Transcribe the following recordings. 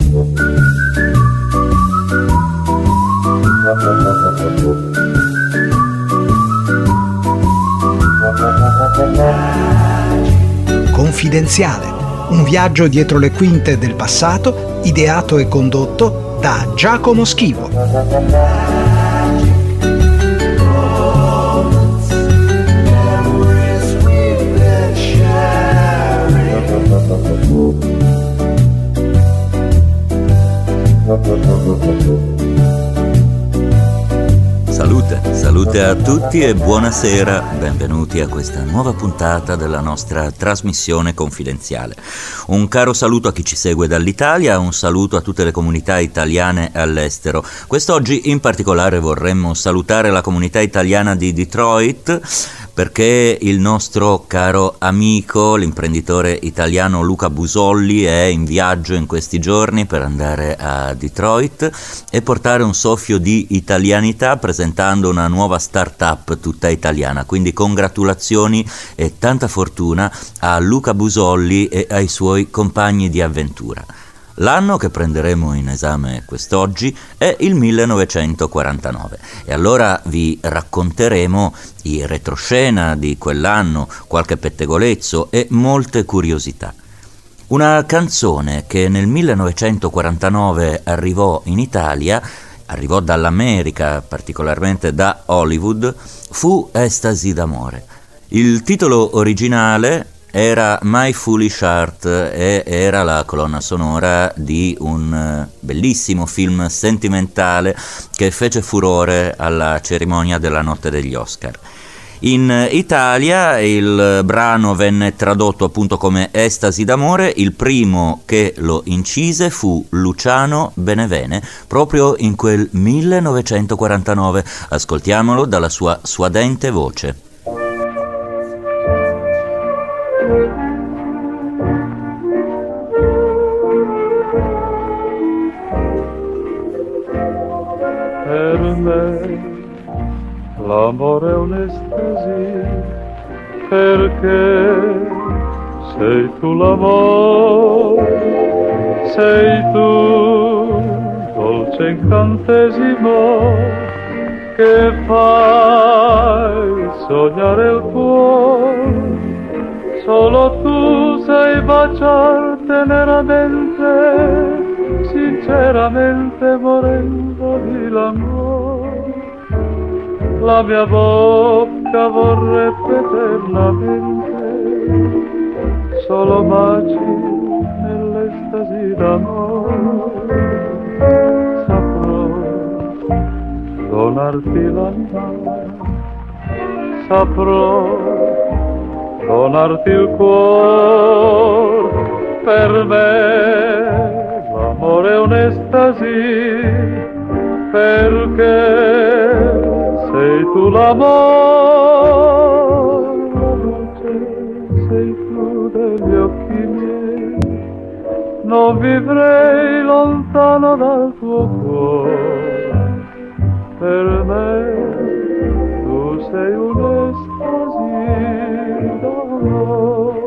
Confidenziale, un viaggio dietro le quinte del passato, ideato e condotto da Giacomo Schivo. Salute a tutti e buonasera, benvenuti a questa nuova puntata della nostra trasmissione confidenziale. Un caro saluto a chi ci segue dall'Italia, un saluto a tutte le comunità italiane all'estero. Quest'oggi in particolare vorremmo salutare la comunità italiana di Detroit, perché il nostro caro amico, l'imprenditore italiano Luca Busolli, è in viaggio in questi giorni per andare a Detroit e portare un soffio di italianità presentando una nuova startup tutta italiana. Quindi congratulazioni e tanta fortuna a Luca Busolli e ai suoi compagni di avventura. L'anno che prenderemo in esame quest'oggi è il 1949 e allora vi racconteremo i retroscena di quell'anno, qualche pettegolezzo e molte curiosità. Una canzone che nel 1949 arrivò in Italia, arrivò dall'America, particolarmente da Hollywood, fu Estasi d'amore. Il titolo originale era My Foolish Heart e era la colonna sonora di un bellissimo film sentimentale che fece furore alla cerimonia della notte degli Oscar. In Italia il brano venne tradotto appunto come Estasi d'amore, il primo che lo incise fu Luciano Benevene, proprio in quel 1949. Ascoltiamolo dalla sua suadente voce. Per me l'amore è un'estasi, perché sei tu l'amore, sei tu dolce incantesimo che fai sognare il cuore. Solo tu sai baciar teneramente, sinceramente morendo di l'amore. La mia bocca vorrebbe eternamente solo baci nell'estasi d'amore. Saprò donarti l'anima, saprò donarti il cuore. Per me l'amore è un'estasi, perché sei tu l'amore, la luce sei tu degli occhi miei. Non vivrei lontano dal tuo cuore, per me tu sei un'estasi d'amore.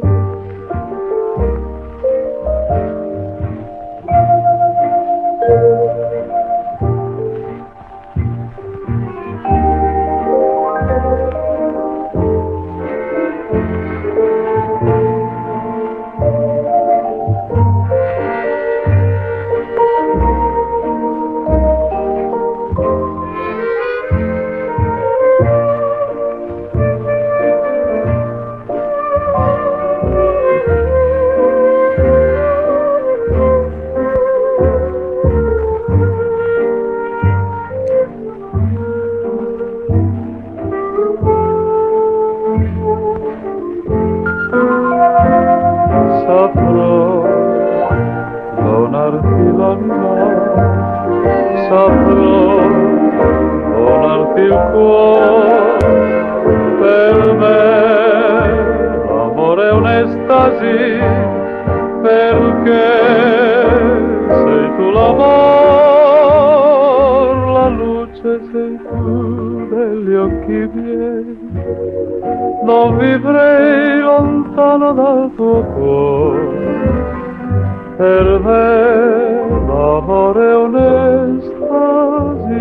Saprò donarti l'anima, saprò donarti il cuore. Per me l'amore è un'estasi, perché sei tu l'amor, la luce sei tu degli occhi miei. Non vivrei lontano dal tuo cuore, per me l'amore è un'estasi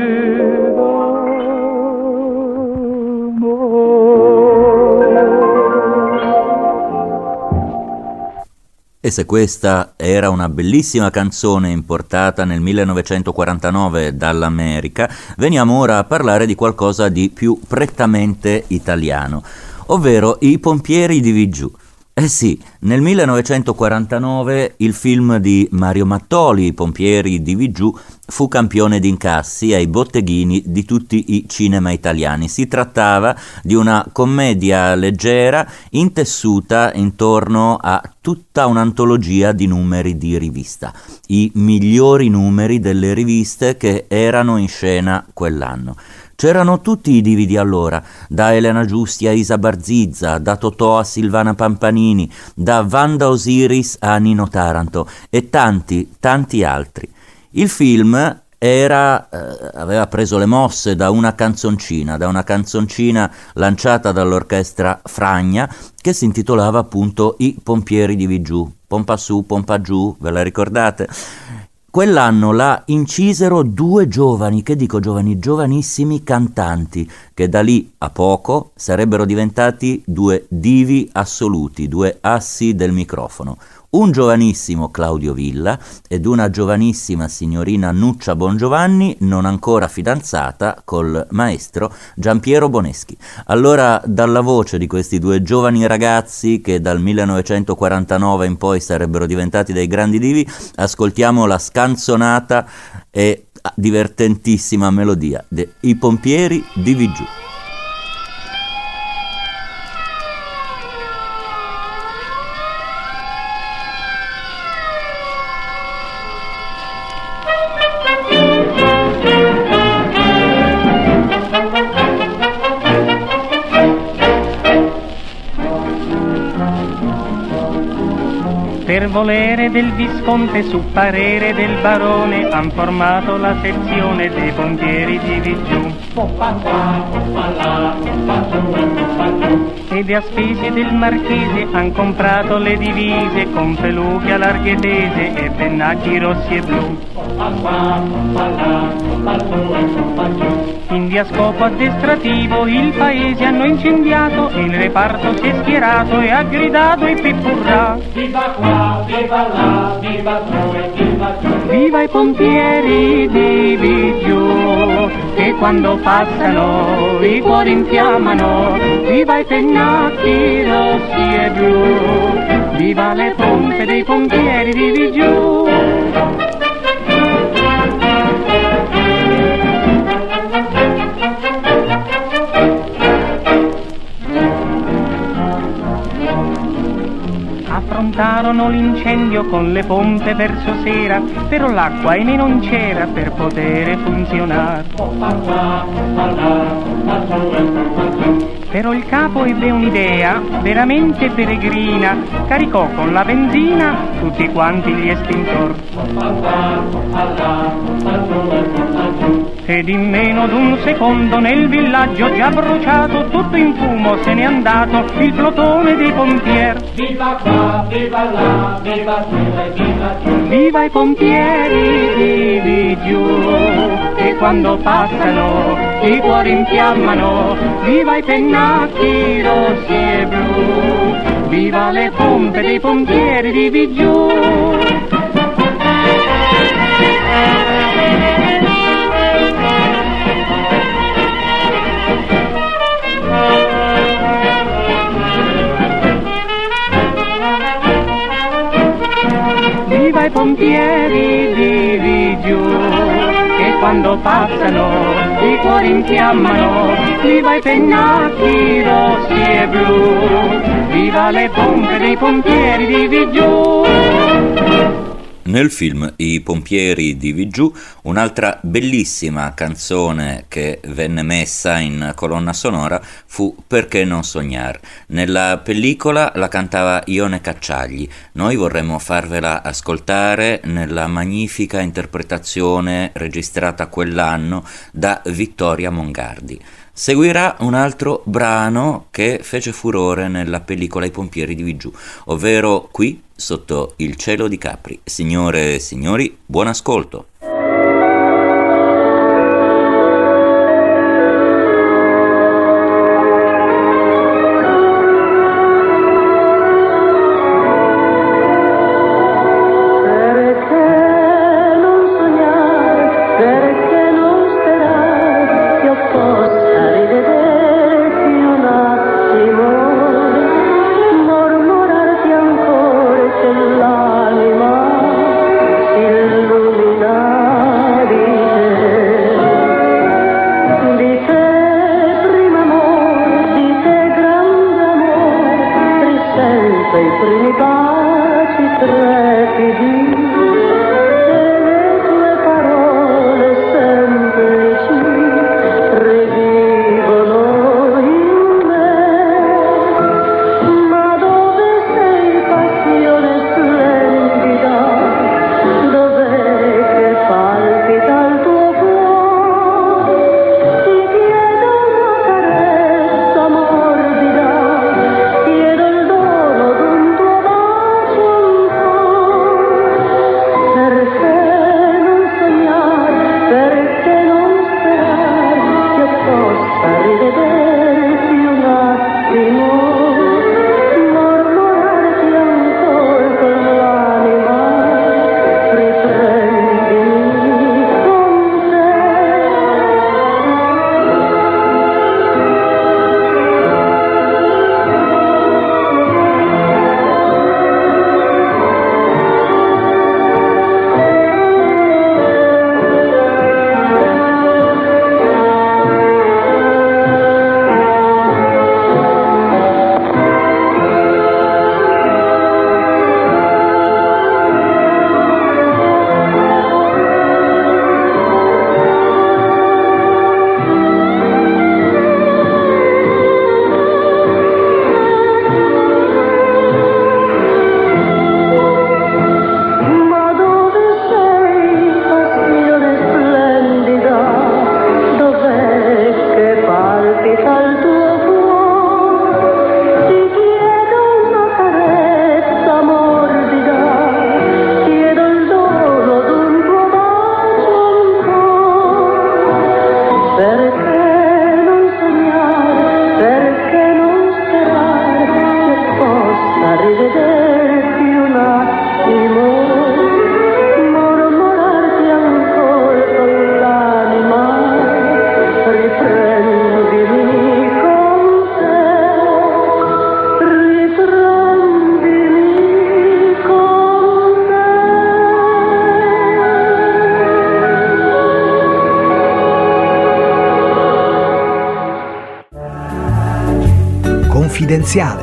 d'amore. E se questa era una bellissima canzone importata nel 1949 dall'America, veniamo ora a parlare di qualcosa di più prettamente italiano, ovvero I pompieri di Vigiù. Eh sì, nel 1949 il film di Mario Mattoli, I pompieri di Vigiù, fu campione di incassi ai botteghini di tutti i cinema italiani. Si trattava di una commedia leggera intessuta intorno a tutta un'antologia di numeri di rivista, i migliori numeri delle riviste che erano in scena quell'anno. C'erano tutti i divi di allora, da Elena Giusti a Isa Barzizza, da Totò a Silvana Pampanini, da Wanda Osiris a Nino Taranto e tanti, tanti altri. Il film aveva preso le mosse da una canzoncina lanciata dall'orchestra Fragna che si intitolava appunto I pompieri di Vigiù. Pompa su, pompa giù, ve la ricordate? Quell'anno la incisero due giovani, giovanissimi cantanti, che da lì a poco sarebbero diventati due divi assoluti, due assi del microfono. Un giovanissimo Claudio Villa ed una giovanissima signorina Nuccia Bongiovanni, non ancora fidanzata col maestro Giampiero Boneschi. Allora, dalla voce di questi due giovani ragazzi che dal 1949 in poi sarebbero diventati dei grandi divi, ascoltiamo la scanzonata e divertentissima melodia dei pompieri di Vigiù. Per volere del visconte su parere del barone han formato la sezione dei pompieri di Vigiù. Ed a spese del marchese han comprato le divise con peluche a larghe tese e pennacchi rossi e blu. In via scopo addestrativo il paese hanno incendiato e il reparto si è schierato e ha gridato e pippurrà. Viva qua, viva là, viva giù e viva giù. Viva i pompieri di Vigiù, che quando passano i cuori infiammano. Viva i pennacchi rossi e blu, viva le pompe dei pompieri di Vigiù. Affrontarono l'incendio con le pompe verso sera, però l'acqua ahimè non c'era per poter funzionare. Però il capo ebbe un'idea veramente peregrina, caricò con la benzina tutti quanti gli estintor. Ed in meno d'un secondo nel villaggio già bruciato, tutto in fumo se n'è andato il plotone dei pompieri. Viva qua, viva là, viva giù e viva giù. Viva i pompieri di Vigiù, che quando passano i cuori infiammano. Viva i pennacchi rossi e blu, viva le pompe dei pompieri di Vigiù. Viva i pompieri di Vigiù, che quando passano i cuori infiammano. Viva i pennacchi rossi e blu, viva le pompe dei pompieri di Vigiù. Nel film I pompieri di Vigiù, un'altra bellissima canzone che venne messa in colonna sonora fu Perché non sognar. Nella pellicola la cantava Ione Cacciagli. Noi vorremmo farvela ascoltare nella magnifica interpretazione registrata quell'anno da Vittoria Mongardi. Seguirà un altro brano che fece furore nella pellicola I pompieri di Vigiù, ovvero Qui sotto il cielo di Capri. Signore e signori, buon ascolto. Confidenziale.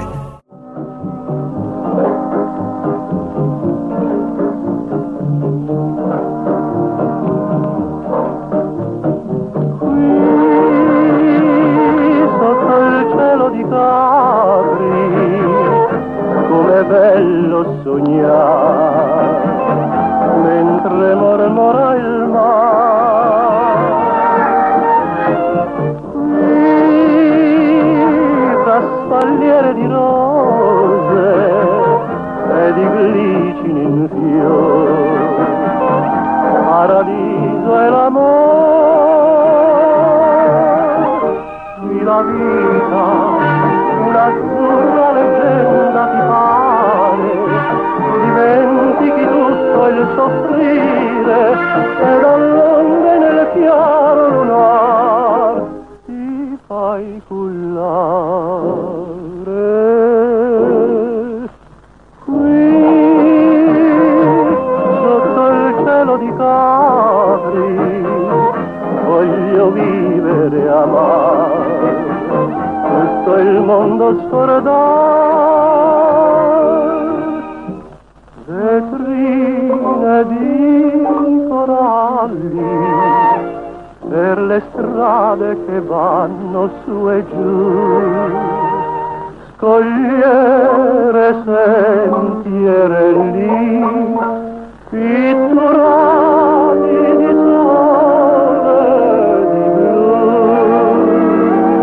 pitturati di sole, di blu.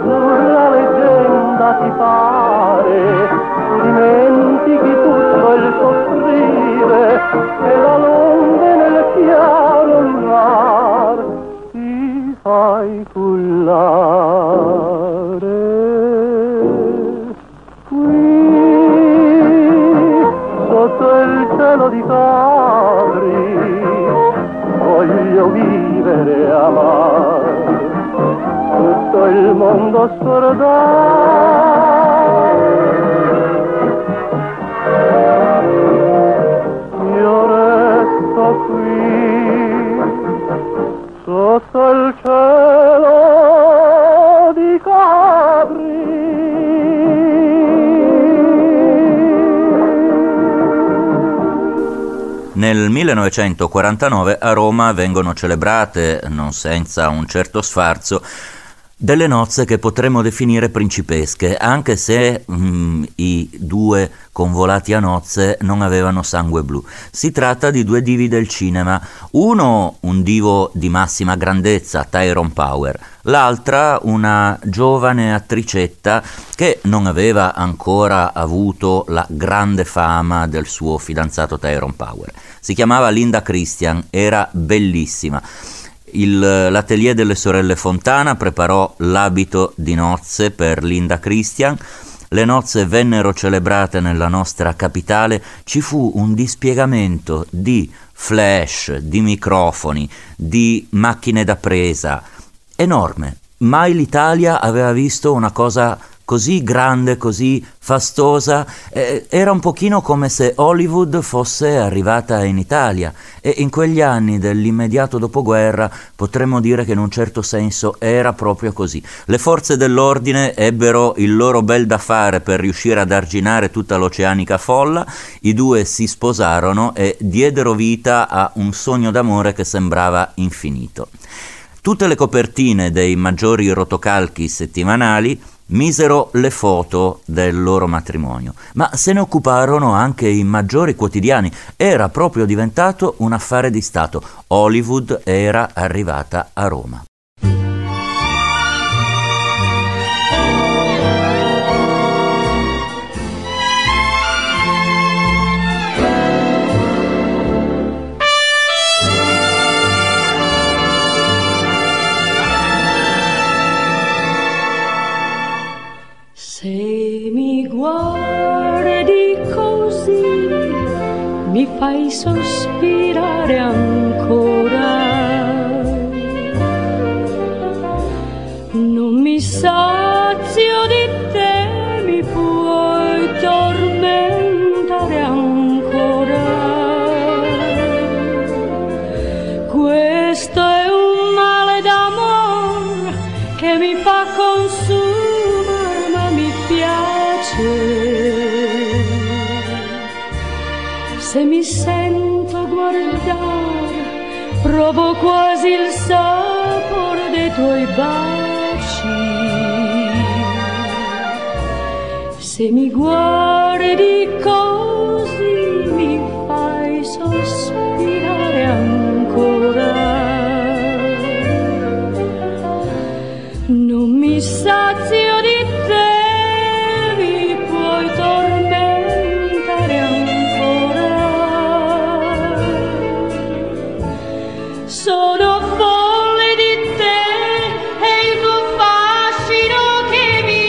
azzurra leggenda ti pare, dimentichi tutto il soffrire e la londe nel chiaro lunar ti fai cullare. Qui sotto il cielo di Capri voglio vivere e amare, tutto il mondo scordare. Io resto qui sotto il cielo di Capri. Nel 1949 a Roma vengono celebrate, non senza un certo sfarzo, delle nozze che potremmo definire principesche, anche se i due convolati a nozze non avevano sangue blu. Si tratta di due divi del cinema, uno un divo di massima grandezza, Tyrone Power, l'altra una giovane attricetta che non aveva ancora avuto la grande fama del suo fidanzato Tyrone Power. Si chiamava Linda Christian, era bellissima. L'atelier delle sorelle Fontana preparò l'abito di nozze per Linda Christian. Le nozze vennero celebrate nella nostra capitale, ci fu un dispiegamento di flash, di microfoni, di macchine da presa enorme. Mai l'Italia aveva visto una cosa così grande, così fastosa. Era un pochino come se Hollywood fosse arrivata in Italia, e in quegli anni dell'immediato dopoguerra potremmo dire che in un certo senso era proprio così. Le forze dell'ordine ebbero il loro bel da fare per riuscire ad arginare tutta l'oceanica folla, i due si sposarono e diedero vita a un sogno d'amore che sembrava infinito. Tutte le copertine dei maggiori rotocalchi settimanali misero le foto del loro matrimonio, ma se ne occuparono anche i maggiori quotidiani. Era proprio diventato un affare di Stato. Hollywood era arrivata a Roma. Se mi guardi così, mi fai sospirare ancora. Non mi sazio di te, mi puoi tormentare ancora. Questo è un male d'amor che mi fa consumare. Se mi sento guardare, provo quasi il sapore dei tuoi baci. Se mi guardi così, mi fai sospirare ancora. Non mi sazio di te, tormentare ancora. Sono folle di te e il tuo fascino che mi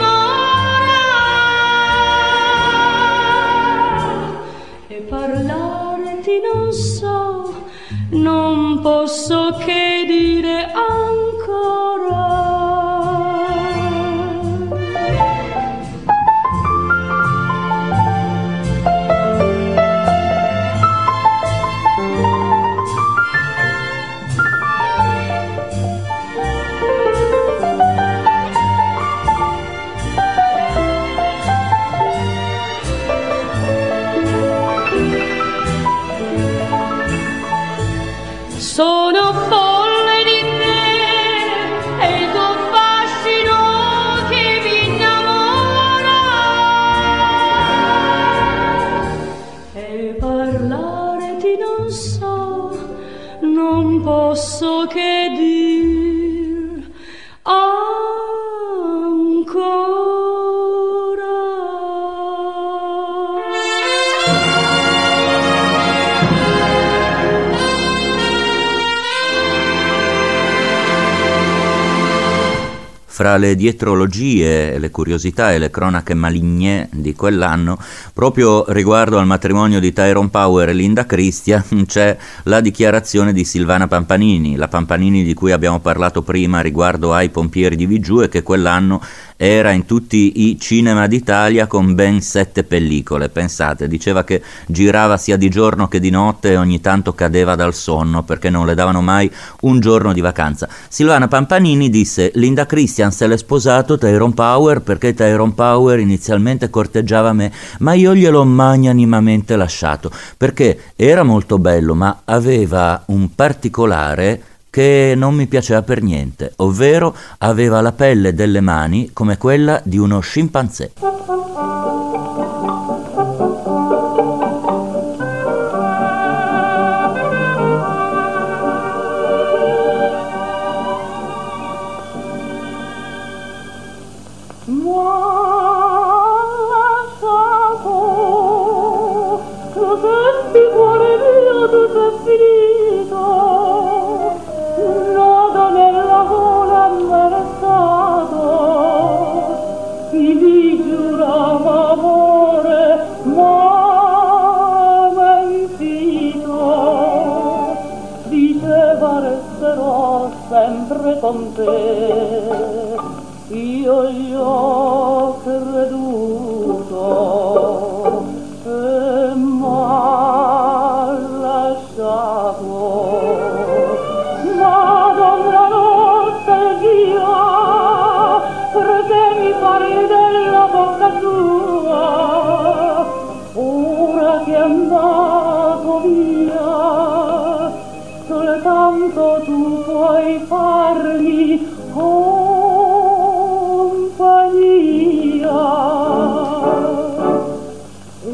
innamora. E parlarti non so, non posso che dire ancora. Sono fra le dietrologie, le curiosità e le cronache maligne di quell'anno, proprio riguardo al matrimonio di Tyrone Power e Linda Christian, c'è la dichiarazione di Silvana Pampanini, la Pampanini di cui abbiamo parlato prima riguardo ai Pompieri di Vigiù e che quell'anno era in tutti i cinema d'Italia con ben 7 pellicole. Pensate, diceva che girava sia di giorno che di notte e ogni tanto cadeva dal sonno perché non le davano mai un giorno di vacanza. Silvana Pampanini disse: Linda Christian se l'è sposato Tyrone Power perché Tyrone Power inizialmente corteggiava me, ma io gliel'ho magnanimamente lasciato perché era molto bello ma aveva un particolare che non mi piaceva per niente, ovvero aveva la pelle delle mani come quella di uno scimpanzé. Con te io gli ho creduto e m'ha lasciato, Madonna nostalgia, perché mi pare della bocca tua, ora che è andato via, soltanto tu puoi farmi compagnia. E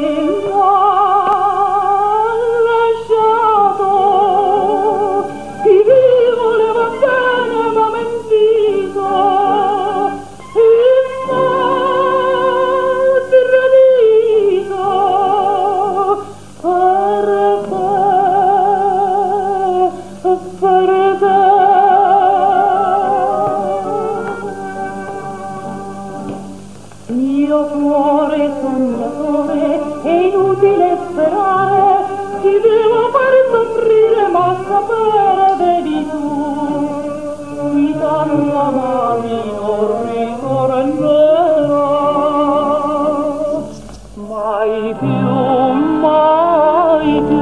m'ha lasciato, chi voleva bene m'ha mentito, e m'ha tradito per te. Mio cuore sognatore, è inutile sperare, ti devo far soffrire, ma sapere devi tu. Qui tanto amami non ricorderò mai più, mai più.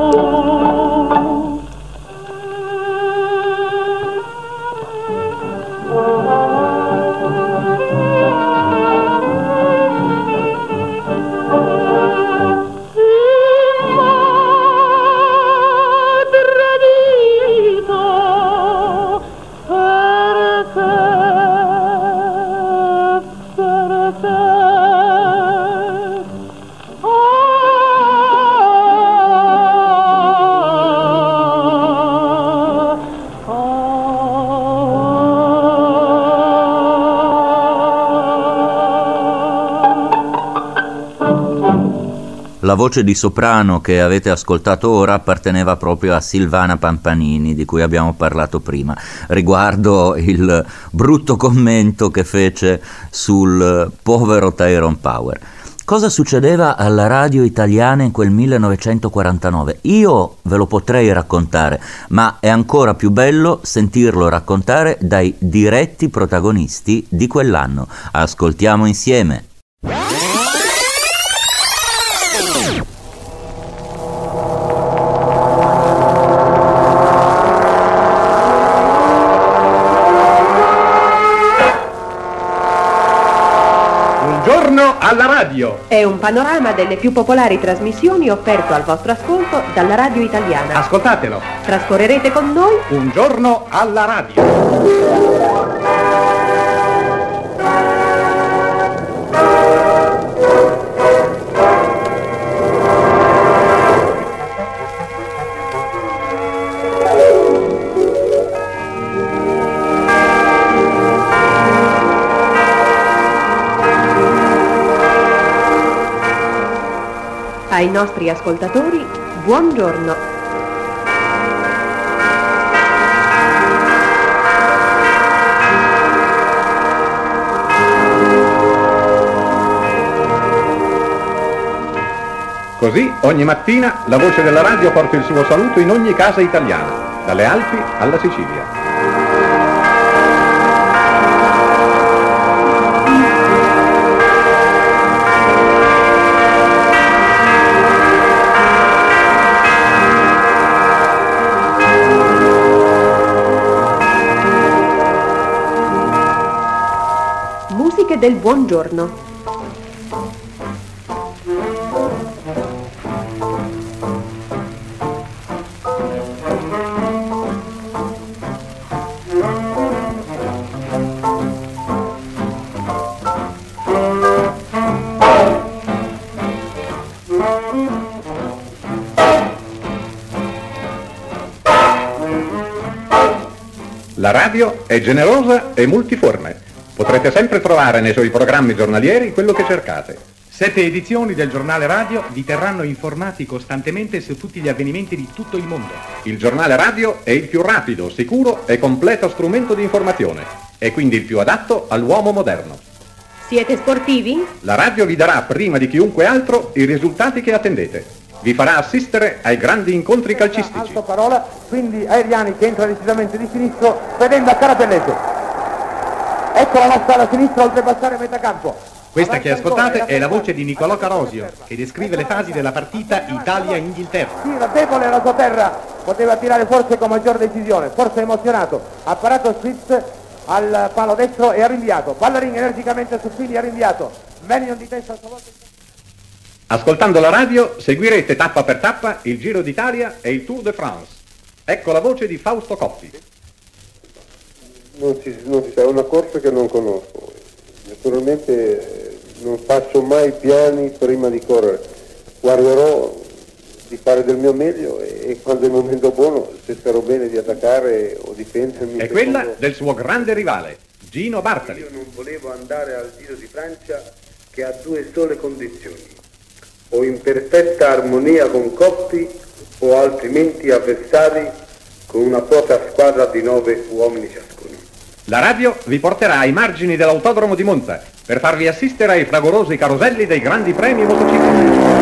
La voce di soprano che avete ascoltato ora apparteneva proprio a Silvana Pampanini, di cui abbiamo parlato prima, riguardo il brutto commento che fece sul povero Tyrone Power. Cosa succedeva alla radio italiana in quel 1949? Io ve lo potrei raccontare, ma è ancora più bello sentirlo raccontare dai diretti protagonisti di quell'anno. Ascoltiamo insieme. Alla radio è un panorama delle più popolari trasmissioni offerto al vostro ascolto dalla radio italiana. Ascoltatelo. Trascorrerete con noi un giorno alla radio. Ai nostri ascoltatori, buongiorno. Così ogni mattina la voce della radio porta il suo saluto in ogni casa italiana, dalle Alpi alla Sicilia. Musiche del buongiorno. La radio è generosa e multiforme. Potrete sempre trovare nei suoi programmi giornalieri quello che cercate. 7 edizioni del giornale radio vi terranno informati costantemente su tutti gli avvenimenti di tutto il mondo. Il giornale radio è il più rapido, sicuro e completo strumento di informazione e quindi il più adatto all'uomo moderno. Siete sportivi? La radio vi darà prima di chiunque altro i risultati che attendete. Vi farà assistere ai grandi incontri calcistici. Alto parola, quindi Aeriani che entra decisamente di sinistro, vedendo a Carapellese. Ecco la nostra alla sinistra oltrepassare metà campo. Questa che ascoltate è la voce di Nicolò Carosio, che descrive le fasi della partita Italia-Inghilterra. Sì, era debole la sua terra, poteva tirare forse con maggior decisione, forse emozionato. Ha parato Spitz al palo destro e ha rinviato. Ballarin energicamente su fili, ha rinviato. Menion di testa a sua volta. Ascoltando la radio seguirete tappa per tappa il Giro d'Italia e il Tour de France. Ecco la voce di Fausto Coppi. Non si sa, è una corsa che non conosco. Naturalmente non faccio mai piani prima di correre. Guarderò di fare del mio meglio e quando è il momento buono, se starò bene di attaccare o difendermi. È quella del suo grande rivale, Gino Bartali. Io non volevo andare al Giro di Francia che ha due sole condizioni. O in perfetta armonia con Coppi o altrimenti avversari con una propria squadra di 9 uomini ciascuno. La radio vi porterà ai margini dell'autodromo di Monza per farvi assistere ai fragorosi caroselli dei grandi premi motociclistici.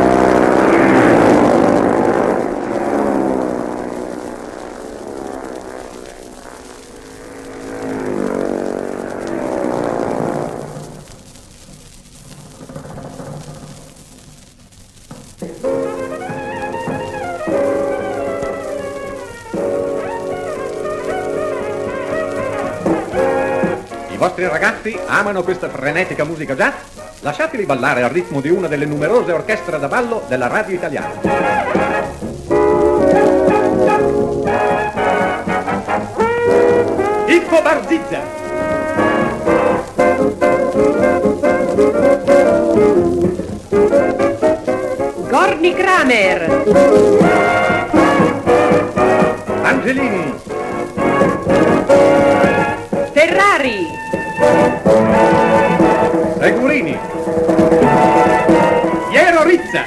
I vostri ragazzi amano questa frenetica musica jazz? Lasciateli ballare al ritmo di una delle numerose orchestre da ballo della radio italiana. Ippo Barzizza! Gordy Kramer. Angelini! Ferrari. Segurini! Piero Rizza!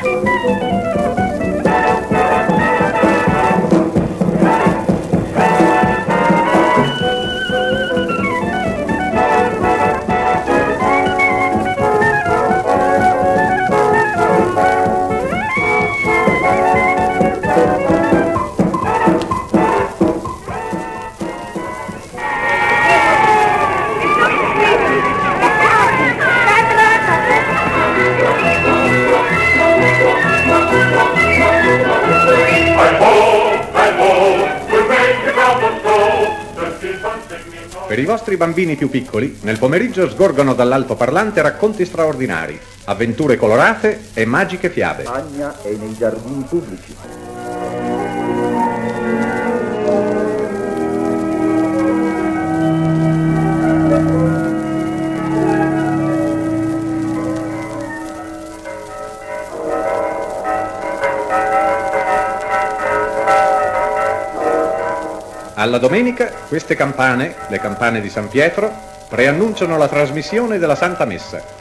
Per i vostri bambini più piccoli, nel pomeriggio sgorgono dall'altoparlante racconti straordinari, avventure colorate e magiche fiabe. Agna è nei giardini pubblici. Alla domenica, queste campane, le campane di San Pietro, preannunciano la trasmissione della Santa Messa.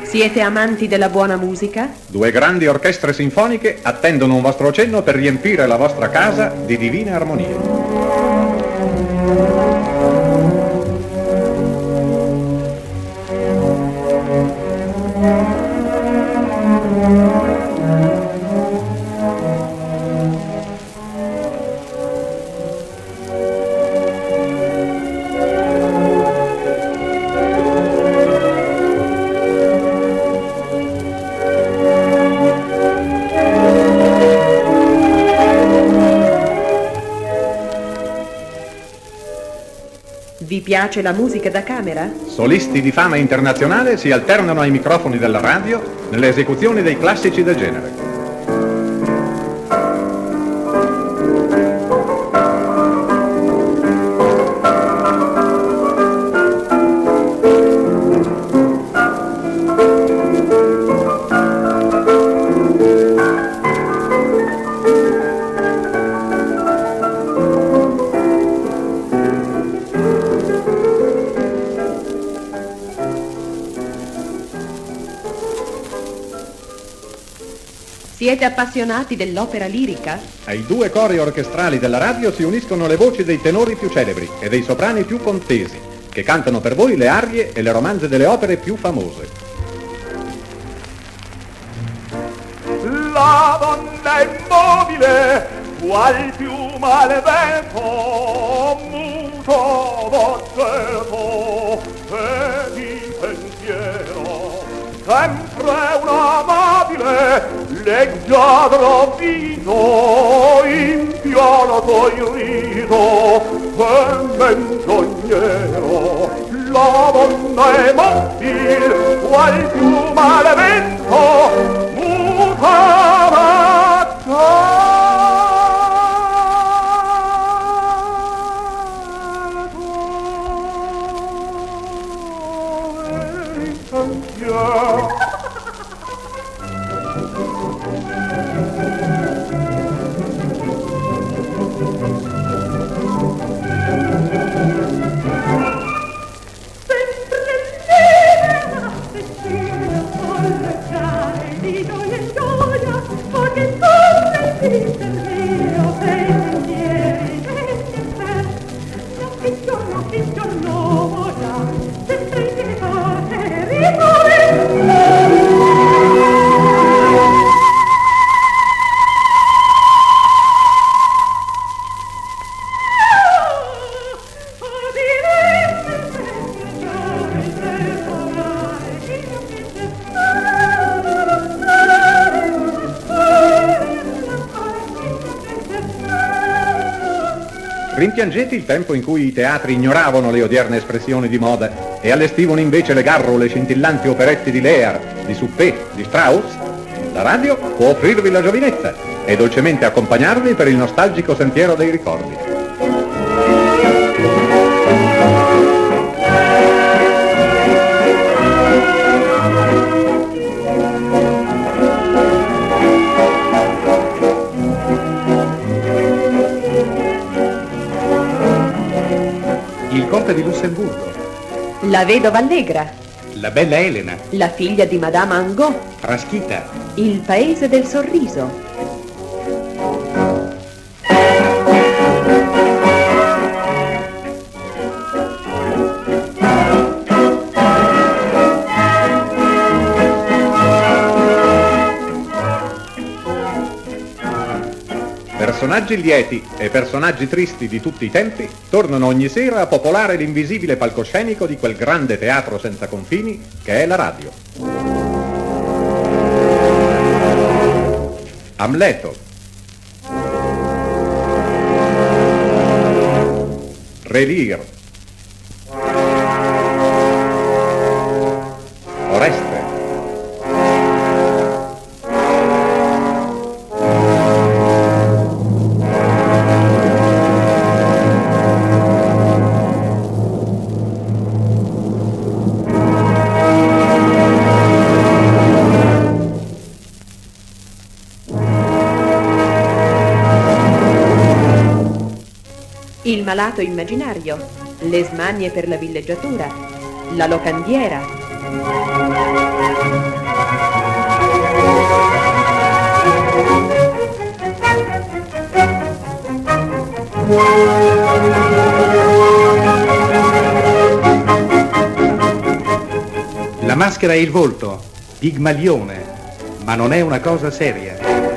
Siete amanti della buona musica? Due grandi orchestre sinfoniche attendono un vostro cenno per riempire la vostra casa di divine armonie. Vi piace la musica da camera? Solisti di fama internazionale si alternano ai microfoni della radio nelle esecuzioni dei classici del genere. Siete appassionati dell'opera lirica? Ai due cori orchestrali della radio si uniscono le voci dei tenori più celebri e dei soprani più contesi, che cantano per voi le arie e le romanze delle opere più famose. La donna immobile, qual piuma al vento, muto d'oggetto e di pensiero, sempre un amabile leggiadro viso, impiolato in rito e menzognero. La donna è mobile, qual piuma al vento, muta d'oggetto. Rimpiangete il tempo in cui i teatri ignoravano le odierne espressioni di moda e allestivano invece le garrule scintillanti operette di Lear, di Suppé, di Strauss? La radio può offrirvi la giovinezza e dolcemente accompagnarvi per il nostalgico sentiero dei ricordi. Il conte di Lussemburgo, La vedova allegra, la bella Elena, la figlia di Madame Angot, Frasquita, il paese del sorriso. Personaggi lieti e personaggi tristi di tutti i tempi tornano ogni sera a popolare l'invisibile palcoscenico di quel grande teatro senza confini che è la radio. Amleto, Re Lear, Oreste, Il malato immaginario, le smanie per la villeggiatura, la locandiera, La maschera è il volto, Pigmalione, ma non è una cosa seria.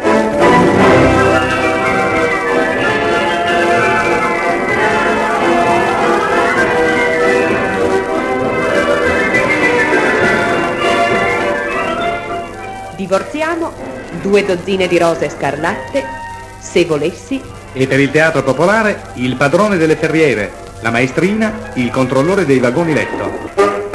Divorziamo, 2 dozzine di rose scarlatte, se volessi. E per il teatro popolare, il padrone delle ferriere, la maestrina, il controllore dei vagoni letto.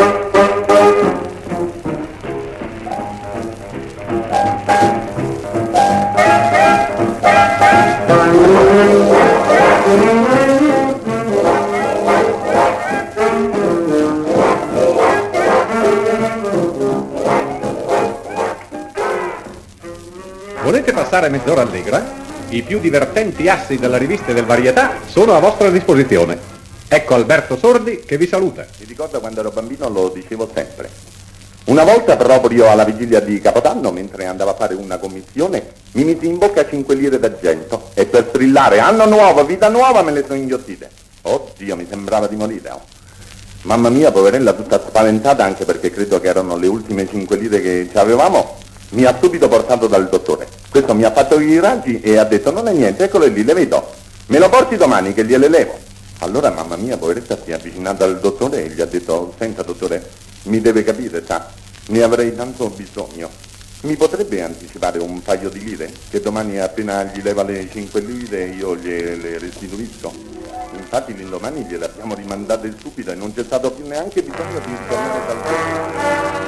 Volete passare mezz'ora allegra? I più divertenti assi della rivista e del Varietà sono a vostra disposizione. Ecco Alberto Sordi che vi saluta. Mi ricordo quando ero bambino, lo dicevo sempre. Una volta proprio alla vigilia di Capodanno, mentre andavo a fare una commissione, mi misi in bocca 5 lire d'argento e per strillare anno nuovo, vita nuova me le sono inghiottite. Oddio, mi sembrava di morire. Oh. Mamma mia, poverella, tutta spaventata, anche perché credo che erano le ultime 5 lire che avevamo, mi ha subito portato dal dottore. Questo mi ha fatto i raggi e ha detto: non è niente, eccole lì, le vedo. Me lo porti domani che gliele levo. Allora mamma mia, poveretta, si è avvicinata al dottore e gli ha detto: senta dottore, mi deve capire, sa, ne avrei tanto bisogno. Mi potrebbe anticipare un paio di lire? Che domani appena gli leva le 5 lire io gliele restituisco. Infatti l'indomani gliele abbiamo rimandate subito e non c'è stato più neanche bisogno di ritornare dal dottore.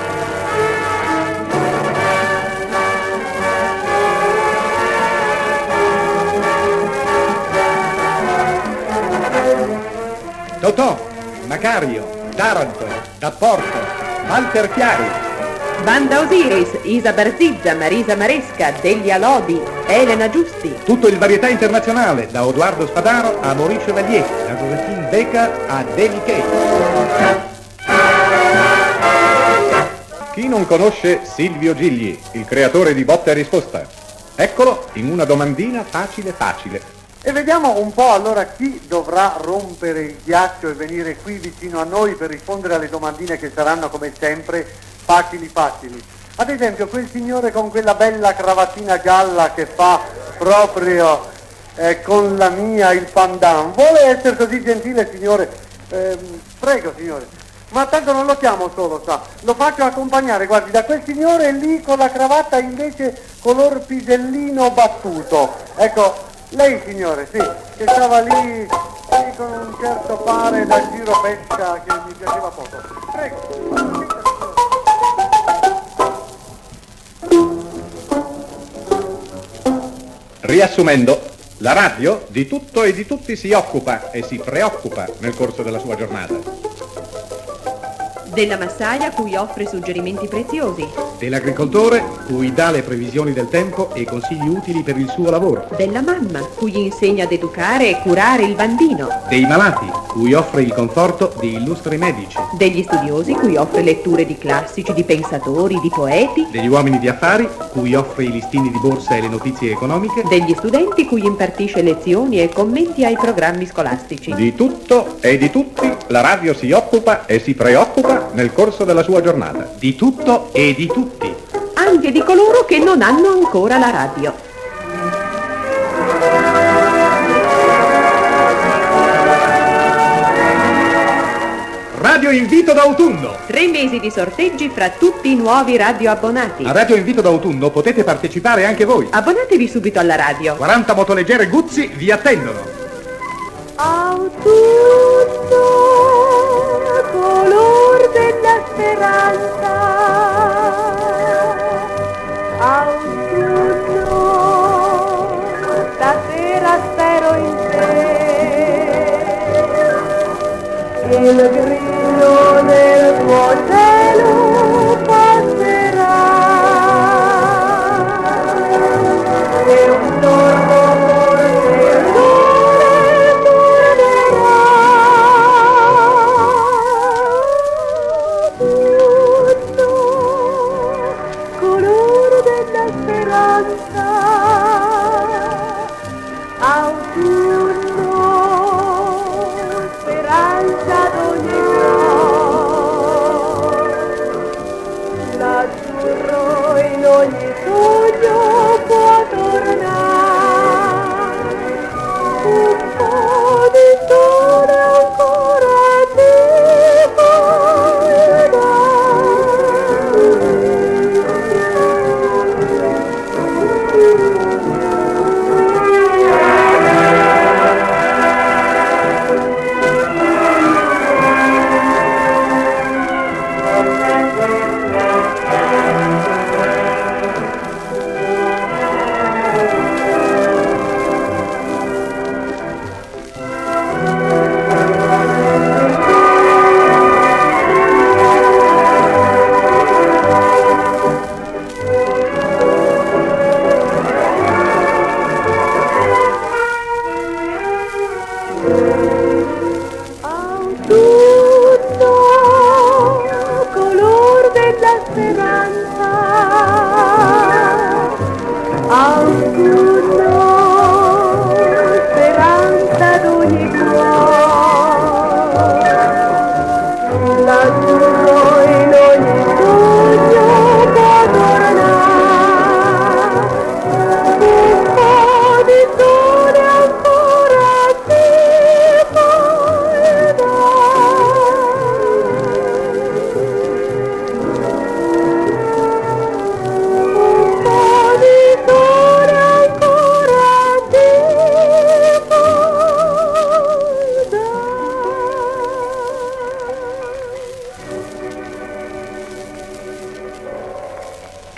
Totò, Macario, Taranto, D'Apporto, Walter Chiari. Banda Osiris, Isa Barzizza, Marisa Maresca, Degli Alodi, Elena Giusti. Tutto il Varietà Internazionale, da Odoardo Spadaro a Mauricio Valier, da Josephine Becker a Davy Kay. Chi non conosce Silvio Gigli, il creatore di Botta e Risposta? Eccolo in una domandina facile facile. E vediamo un po' allora chi dovrà rompere il ghiaccio e venire qui vicino a noi per rispondere alle domandine che saranno come sempre facili facili. Ad esempio quel signore con quella bella cravatina gialla che fa proprio con la mia il pandan. Vuole essere così gentile signore? Prego signore. Ma tanto non lo chiamo solo, sa, lo faccio accompagnare, guardi, da quel signore lì con la cravatta invece color pisellino battuto. Ecco, lei signore, sì, che stava lì con un certo fare da giro pesca che mi piaceva poco. Prego. Riassumendo, la radio di tutto e di tutti si occupa e si preoccupa nel corso della sua giornata. Della massaia cui offre suggerimenti preziosi. Dell'agricoltore cui dà le previsioni del tempo e consigli utili per il suo lavoro. Della mamma cui insegna ad educare e curare il bambino. Dei malati cui offre il conforto di illustri medici. Degli studiosi cui offre letture di classici, di pensatori, di poeti. Degli uomini di affari cui offre i listini di borsa e le notizie economiche. Degli studenti cui impartisce lezioni e commenti ai programmi scolastici. Di tutto e di tutti la radio si occupa e si preoccupa nel corso della sua giornata. Di tutto e di tutti. Anche di coloro che non hanno ancora la radio. Radio Invito d'autunno. 3 mesi di sorteggi fra tutti i nuovi radioabbonati. A Radio Invito d'autunno potete partecipare anche voi. Abbonatevi subito alla radio. 40 motoleggere Guzzi vi attendono. Autunno, color della speranza. Autunno, stasera spero in te. Il grillo del tuo cielo passerà. E un stormo forse il sole tornerà.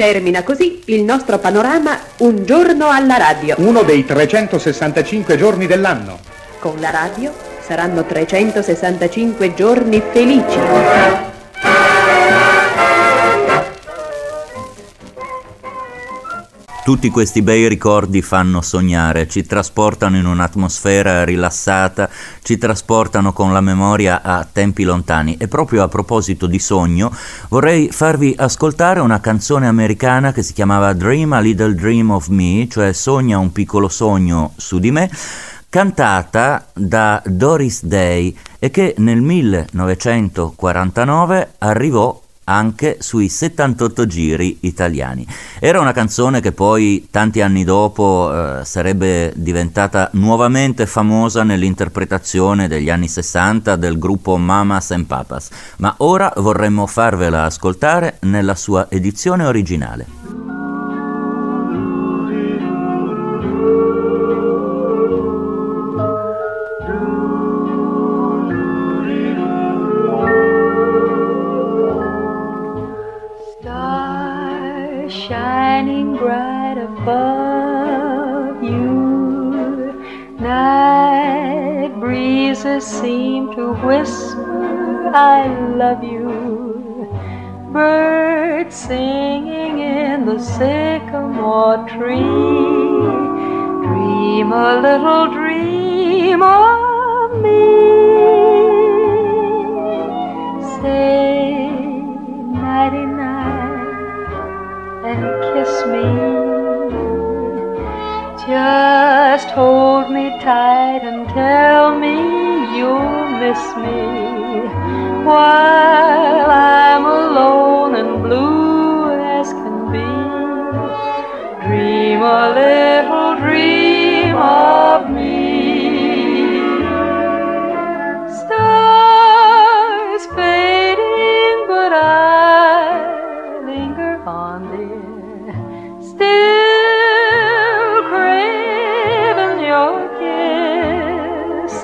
Termina così il nostro panorama Un giorno alla radio. Uno dei 365 giorni dell'anno. Con la radio saranno 365 giorni felici. Tutti questi bei ricordi fanno sognare, ci trasportano in un'atmosfera rilassata, ci trasportano con la memoria a tempi lontani. E proprio a proposito di sogno, vorrei farvi ascoltare una canzone americana che si chiamava Dream a Little Dream of Me, cioè Sogna un piccolo sogno su di me, cantata da Doris Day e che nel 1949 arrivò anche sui 78 giri italiani. Era una canzone che poi tanti anni dopo sarebbe diventata nuovamente famosa nell'interpretazione degli anni 60 del gruppo Mamas and Papas, ma ora vorremmo farvela ascoltare nella sua edizione originale. Shining bright above you, night breezes seem to whisper, I love you. Birds singing in the sycamore tree, dream a little dream of me. Say nighty-night and kiss me. Just hold me tight and tell me you'll miss me while I'm alone and blue as can be. Dream a little dream of me. Stars fading, but I linger on, dear, still craving your kiss.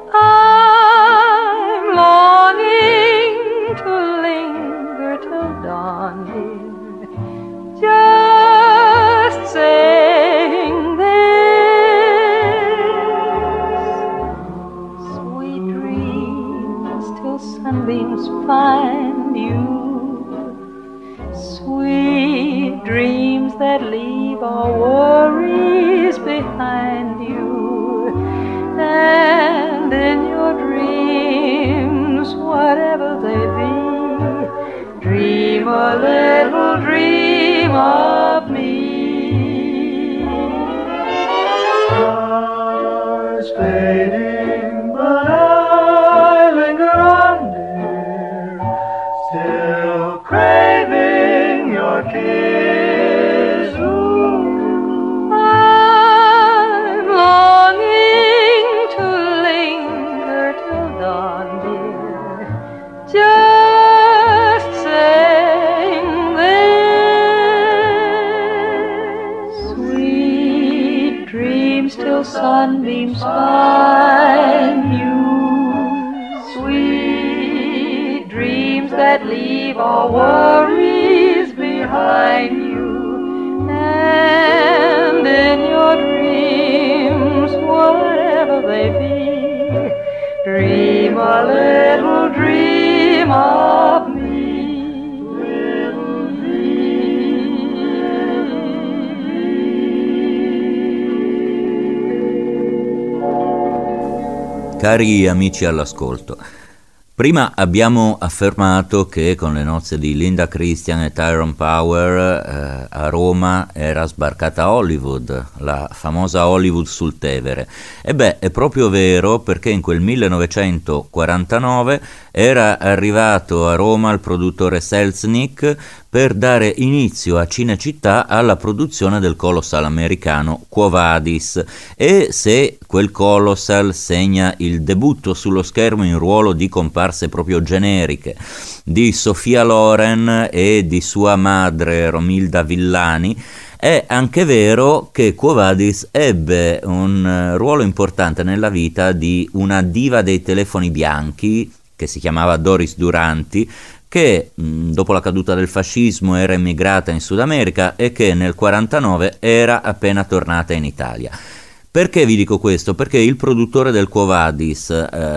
I'm longing to linger till dawn, dear, just saying this. Sweet dreams till sunbeams find you, sweet dreams that leave all worries behind you. And in your dreams, whatever they be, dream a little dream of me. Stars fading, but I linger on, dear, still craving your kiss. Ooh. I'm longing to linger till dawn, dear, just saying this. Sweet dreams till sunbeams find you, sweet dreams that leave all worries behind you. And in your dreams, whatever they be, dream a little dream of me. Cari amici all'ascolto, prima abbiamo affermato che con le nozze di Linda Christian e Tyrone Power a Roma era sbarcata Hollywood, la famosa Hollywood sul Tevere. E beh, è proprio vero, perché in quel 1949 era arrivato a Roma il produttore Selznick per dare inizio a Cinecittà alla produzione del colossal americano Quo Vadis, e se quel colossal segna il debutto sullo schermo in ruolo di comparse proprio generiche di Sofia Loren e di sua madre Romilda Villani, è anche vero che Quo Vadis ebbe un ruolo importante nella vita di una diva dei telefoni bianchi che si chiamava Doris Duranti, che dopo la caduta del fascismo era emigrata in Sud America e che nel 1949 era appena tornata in Italia. Perché vi dico questo? Perché il produttore del Quo Vadis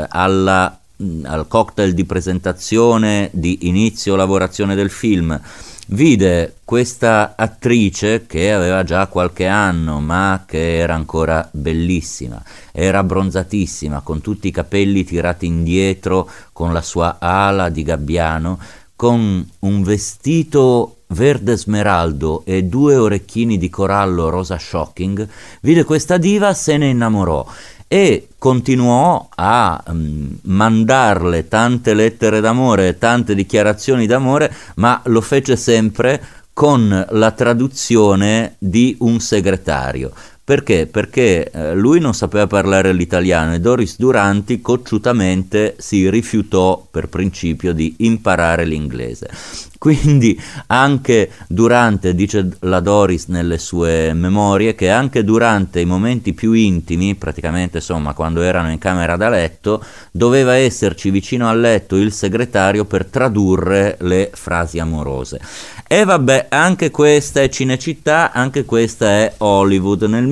al cocktail di presentazione di inizio lavorazione del film vide questa attrice che aveva già qualche anno ma che era ancora bellissima, era abbronzatissima, con tutti i capelli tirati indietro, con la sua ala di gabbiano, con un vestito verde smeraldo e 2 orecchini di corallo rosa shocking. Vide questa diva, se ne innamorò e continuò a mandarle tante lettere d'amore, tante dichiarazioni d'amore, ma lo fece sempre con la traduzione di un segretario. Perché? Perché lui non sapeva parlare l'italiano e Doris Duranti cocciutamente si rifiutò per principio di imparare l'inglese. Quindi anche durante, dice la Doris nelle sue memorie, che anche durante i momenti più intimi, praticamente insomma quando erano in camera da letto, doveva esserci vicino al letto il segretario per tradurre le frasi amorose. E vabbè, anche questa è Cinecittà, anche questa è Hollywood. Nel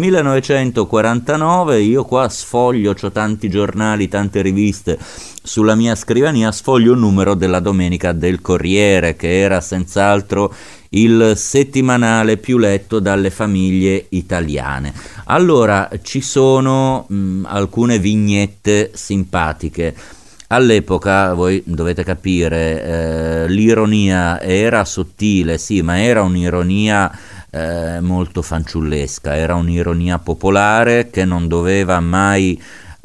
1949 io qua sfoglio, c'ho tanti giornali, tante riviste sulla mia scrivania, sfoglio un numero della domenica del Corriere, che era senz'altro il settimanale più letto dalle famiglie italiane. Allora ci sono alcune vignette simpatiche. All'epoca, voi dovete capire, l'ironia era sottile, sì, ma era un'ironia molto fanciullesca, era un'ironia popolare che non doveva mai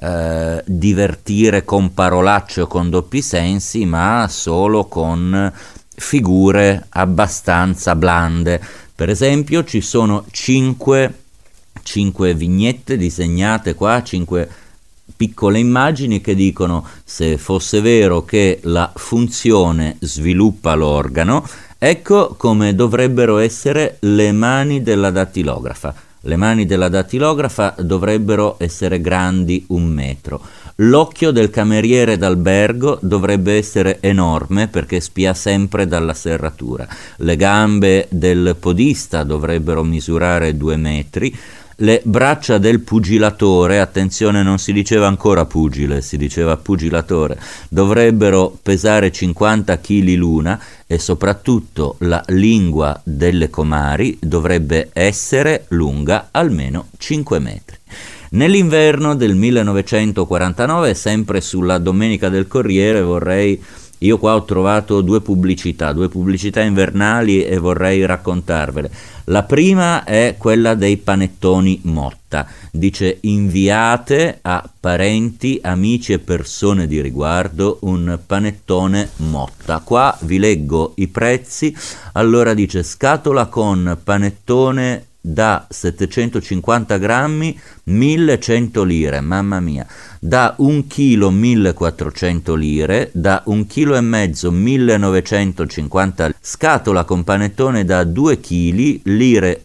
divertire con parolacce o con doppi sensi, ma solo con figure abbastanza blande. Per esempio ci sono 5 vignette disegnate qua, 5 piccole immagini che dicono: se fosse vero che la funzione sviluppa l'organo, ecco come dovrebbero essere le mani della dattilografa. Le mani della dattilografa dovrebbero essere grandi 1 metro. L'occhio del cameriere d'albergo dovrebbe essere enorme perché spia sempre dalla serratura. Le gambe del podista dovrebbero misurare 2 metri. Le braccia del pugilatore, attenzione, non si diceva ancora pugile, si diceva pugilatore, dovrebbero pesare 50 kg l'una e soprattutto la lingua delle comari dovrebbe essere lunga almeno 5 metri. Nell'inverno del 1949, sempre sulla Domenica del Corriere, io qua ho trovato due pubblicità invernali e vorrei raccontarvele. La prima è quella dei panettoni Motta. Dice: inviate a parenti, amici e persone di riguardo un panettone Motta. Qua vi leggo i prezzi. Allora dice: scatola con panettone da 750 grammi 1100 lire, mamma mia, da 1 chilo 1400 lire, da 1 chilo e mezzo 1950, scatola con panettone da 2 chili, lire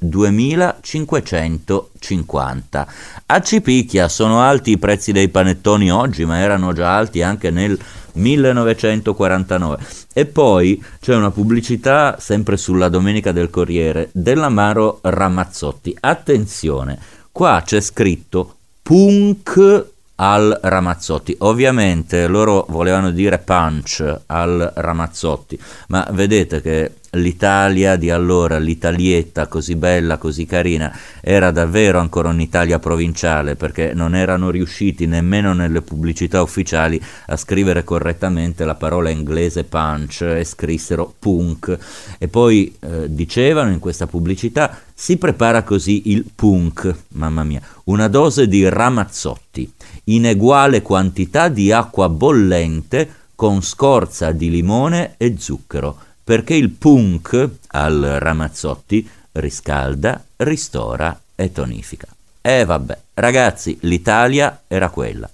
2550. A Cipicchia sono alti i prezzi dei panettoni oggi, ma erano già alti anche nel 1949. E poi c'è una pubblicità sempre sulla Domenica del Corriere dell'amaro Ramazzotti. Attenzione, qua c'è scritto punk al Ramazzotti. Ovviamente loro volevano dire punch al Ramazzotti, ma vedete che l'Italia di allora, l'Italietta così bella, così carina, era davvero ancora un'Italia provinciale, perché non erano riusciti nemmeno nelle pubblicità ufficiali a scrivere correttamente la parola inglese punch e scrissero punk. E poi dicevano in questa pubblicità: si prepara così il punk, mamma mia, una dose di Ramazzotti in eguale quantità di acqua bollente con scorza di limone e zucchero, perché il punk al Ramazzotti riscalda, ristora e tonifica. E vabbè, ragazzi, l'Italia era quella.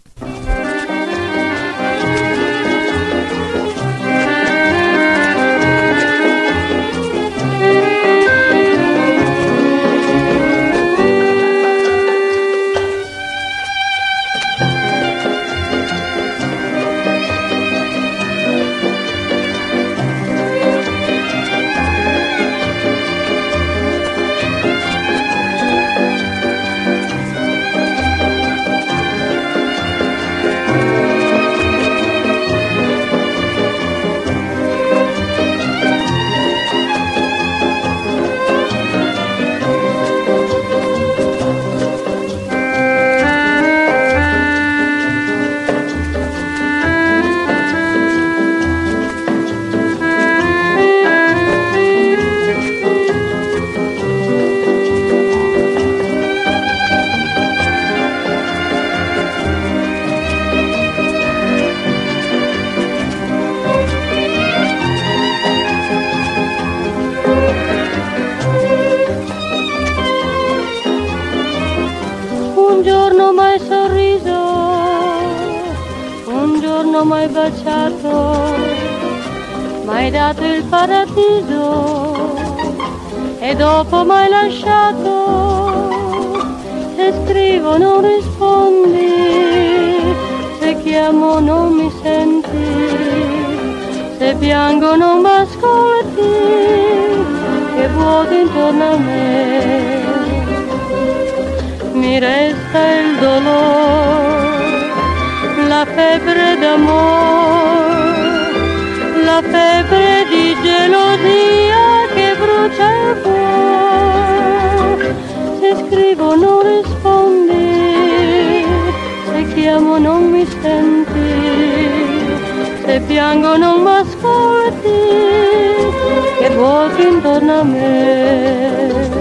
t'ho mai baciato, m'hai dato il paradiso e dopo m'hai lasciato. Se scrivo non rispondi, se chiamo non mi senti, se piango non m'ascolti, che vuoto intorno a me. Mi resta il dolore, la febbre d'amore, la febbre di gelosia che brucia il cuore. Se scrivo non rispondi, se chiamo non mi senti, se piango non m'ascolti, che vuoto intorno a me.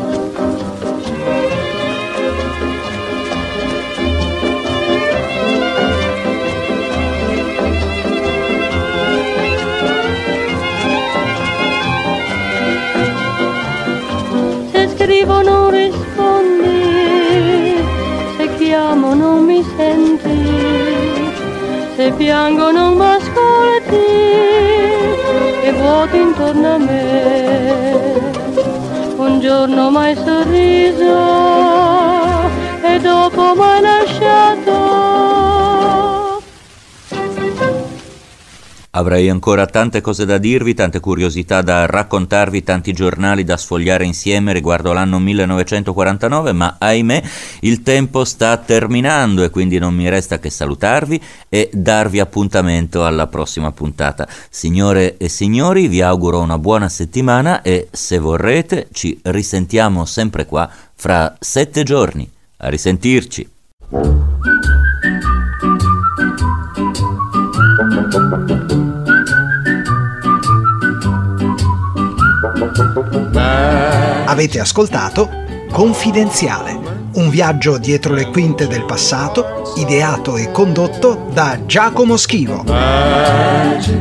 Scrivo non rispondi, se chiamo non mi senti, se piango non m'ascolti, che vuoto intorno a me. Un giorno m'hai sorriso e dopo m'hai lasciato. Avrei ancora tante cose da dirvi, tante curiosità da raccontarvi, tanti giornali da sfogliare insieme riguardo l'anno 1949, ma ahimè il tempo sta terminando e quindi non mi resta che salutarvi e darvi appuntamento alla prossima puntata. Signore e signori, vi auguro una buona settimana e, se vorrete, ci risentiamo sempre qua fra 7 giorni. A risentirci! Avete ascoltato Confidenziale, un viaggio dietro le quinte del passato, ideato e condotto da Giacomo Schivo. Magic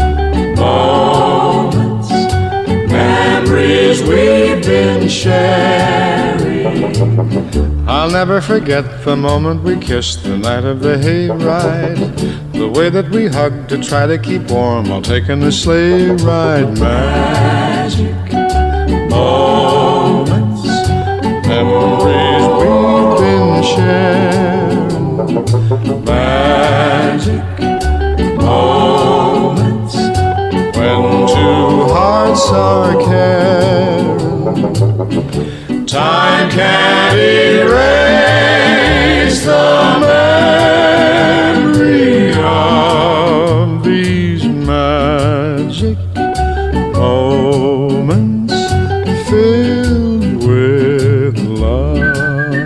moments, memories we've been sharing. I'll never forget the moment we kissed the night of the hayride, the way that we hugged to try to keep warm while taking the sleigh ride. Magic moments, memories we've been sharing. Magic moments, when two hearts are caring. Time can't erase the memory of these magic moments filled with love.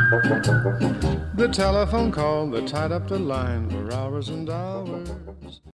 The telephone call that tied up the line for hours and hours.